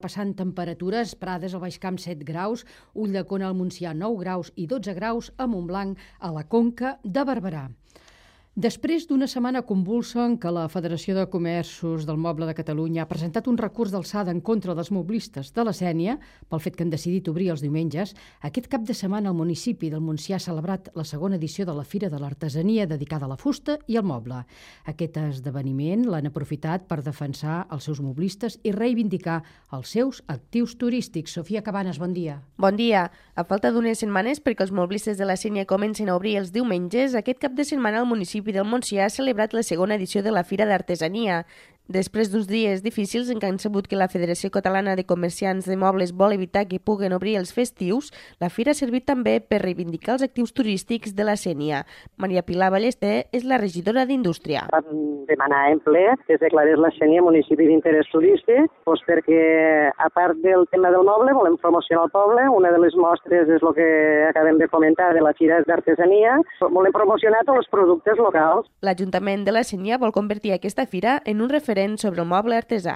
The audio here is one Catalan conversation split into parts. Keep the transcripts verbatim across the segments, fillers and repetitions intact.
Passant temperatures, Prades al Baix Camp set graus, Ulldecona al Montsià nou graus i dotze graus a Montblanc a la Conca de Barberà. Després d'una setmana convulsa en què la Federació de Comerços del Moble de Catalunya ha presentat un recurs d'alçada en contra dels moblistes de la Sénia pel fet que han decidit obrir els diumenges, aquest cap de setmana el municipi del Montsià ha celebrat la segona edició de la Fira de l'Artesania dedicada a la fusta i al moble. Aquest esdeveniment l'han aprofitat per defensar els seus moblistes i reivindicar els seus actius turístics. Sofia Cabanes, bon dia. Bon dia. A falta d'unes setmanes perquè els moblistes de la Sénia comencin a obrir els diumenges, aquest cap de setmana el municipi del Montsià ha celebrat la segona edició de la Fira d'Artesania. Després d'uns dies difícils en què han sabut que la Federació Catalana de Comerciants de Mobles vol evitar que puguen obrir els festius, la fira ha servit també per reivindicar els actius turístics de la Sénia. Maria Pilar Ballester és la regidora d'Indústria. Vam demanar en ple que es declarés la Sénia municipi d'interès turístic, doncs perquè, a part del tema del moble, volem promocionar el poble. Una de les mostres és el que acabem de comentar de la Fira d'Artesania. Volem promocionar tots els productes locals. L'Ajuntament de la Sénia vol convertir aquesta fira en un referent sobre el moble artesà.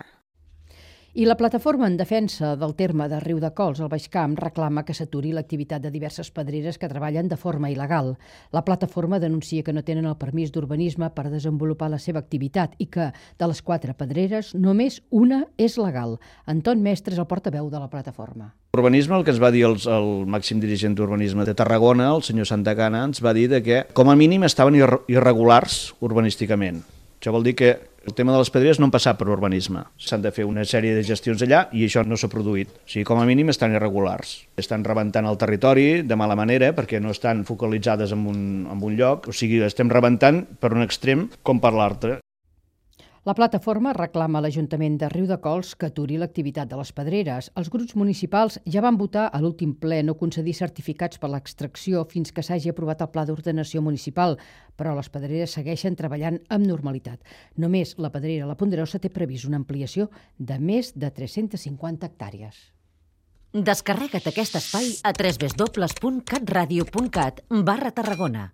I la plataforma en defensa del terme de Riudecols al Baix Camp reclama que s'aturi l'activitat de diverses pedreres que treballen de forma il·legal. La plataforma denuncia que no tenen el permís d'urbanisme per desenvolupar la seva activitat i que, de les quatre pedreres, només una és legal. Anton Mestre és el portaveu de la plataforma. Urbanisme, el que ens va dir el, el màxim dirigent d'urbanisme de Tarragona, el senyor Santacana, ens va dir que, com a mínim, estaven irregulars urbanísticament. Això vol dir que el tema de les pedreres no han passat per urbanisme. S'han de fer una sèrie de gestions allà i això no s'ha produït. O sigui, com a mínim estan irregulars. Estan rebentant el territori de mala manera perquè no estan focalitzades en un, en un lloc. O sigui, estem rebentant per un extrem com per l'altre. La plataforma reclama a l'Ajuntament de Riudecols que aturi l'activitat de les pedreres. Els grups municipals ja van votar a l'últim ple no concedir certificats per l'extracció fins que s'hagi aprovat el Pla d'Ordenació Municipal, però les pedreres segueixen treballant amb normalitat. Només la pedrera La Ponderosa té previst una ampliació de més de tres-centes cinquanta hectàrees. Descarrega't aquest espai a w w w punt catradio punt cat barra Tarragona.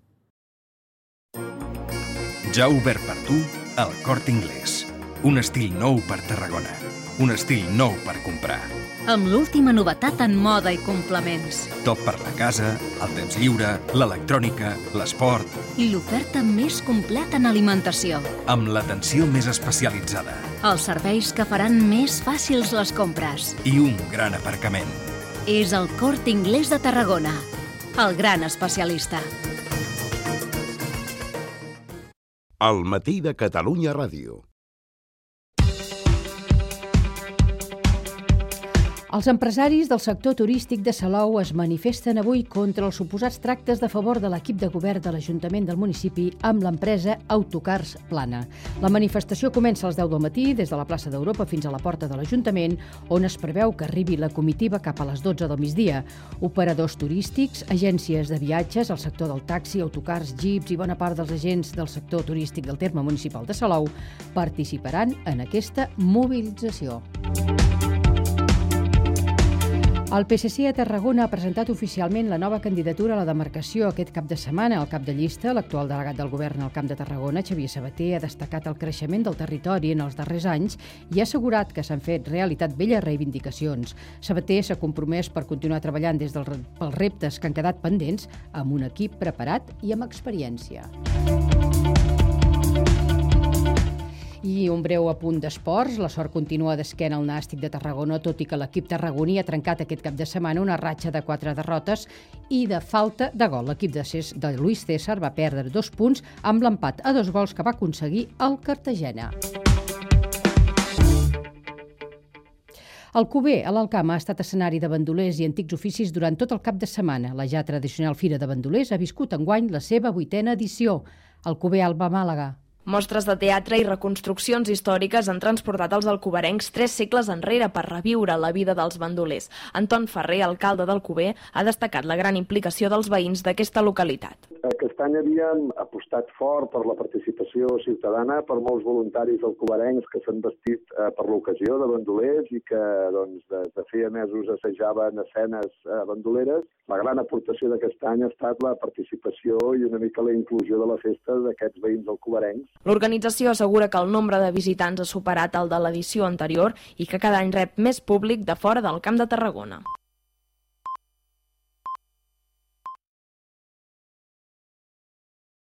Ja obert per tu El Corte Inglés. Un estil nou per Tarragona. Un estil nou per comprar. Amb l'última novetat en moda i complements. Tot per la casa, el temps lliure, l'electrònica, l'esport. I l'oferta més completa en alimentació. Amb l'atenció més especialitzada. Els serveis que faran més fàcils les compres. I un gran aparcament. És el Corte Inglés de Tarragona. El gran especialista. Al matí de Catalunya Ràdio. Els empresaris del sector turístic de Salou es manifesten avui contra els suposats tractes de favor de l'equip de govern de l'Ajuntament del municipi amb l'empresa Autocars Plana. La manifestació comença a les deu del matí des de la plaça d'Europa fins a la porta de l'Ajuntament, on es preveu que arribi la comitiva cap a les dotze del migdia. Operadors turístics, agències de viatges, el sector del taxi, autocars, jeeps i bona part dels agents del sector turístic del terme municipal de Salou participaran en aquesta mobilització. El P S C a Tarragona ha presentat oficialment la nova candidatura a la demarcació aquest cap de setmana. El cap de llista, l'actual delegat del govern al Camp de Tarragona, Xavier Sabater, ha destacat el creixement del territori en els darrers anys i ha assegurat que s'han fet realitat belles reivindicacions. Sabater s'ha compromès per continuar treballant des dels pels reptes que han quedat pendents amb un equip preparat i amb experiència. I un breu apunt d'esports. La sort continua d'esquena al Nàstic de Tarragona, tot i que l'equip tarragoní ha trencat aquest cap de setmana una ratxa de quatre derrotes i de falta de gol. L'equip de, Cés, de Luis César va perdre dos punts amb l'empat a dos gols que va aconseguir el Cartagena. El Cuber, a l'Alcamp, ha estat escenari de bandolers i antics oficis durant tot el cap de setmana. La ja tradicional Fira de Bandolers ha viscut enguany la seva vuitena edició. El Cuber, Alba Màlaga. Mostres de teatre i reconstruccions històriques han transportat els alcoberencs tres segles enrere per reviure la vida dels bandolers. Anton Ferrer, alcalde d'Alcover, ha destacat la gran implicació dels veïns d'aquesta localitat. Aquest any havíem apostat fort per la participació ciutadana, per molts voluntaris alcoberencs que s'han vestit eh, per l'ocasió de bandolers i que doncs, de, de feia mesos assajaven escenes eh, bandoleres. La gran aportació d'aquest any ha estat la participació i una mica la inclusió de la festa d'aquests veïns alcoberencs L'organització assegura que el nombre de visitants ha superat el de l'edició anterior i que cada any rep més públic de fora del Camp de Tarragona.